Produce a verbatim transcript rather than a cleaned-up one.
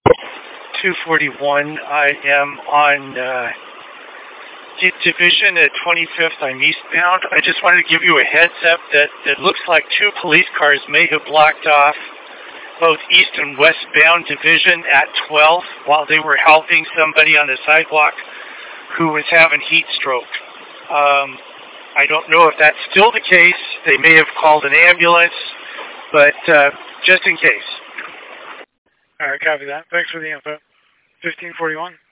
two forty-one. I am on uh, Division at twenty-fifth. I'm eastbound. I just wanted to give you a heads up that it looks like two police cars may have blocked off both east and westbound Division at twelve while they were helping somebody on the sidewalk who was having heat stroke. Um, I don't know if that's still the case. They may have called an ambulance, but uh, just in case. All right, copy that. Thanks for the info. fifteen forty-one.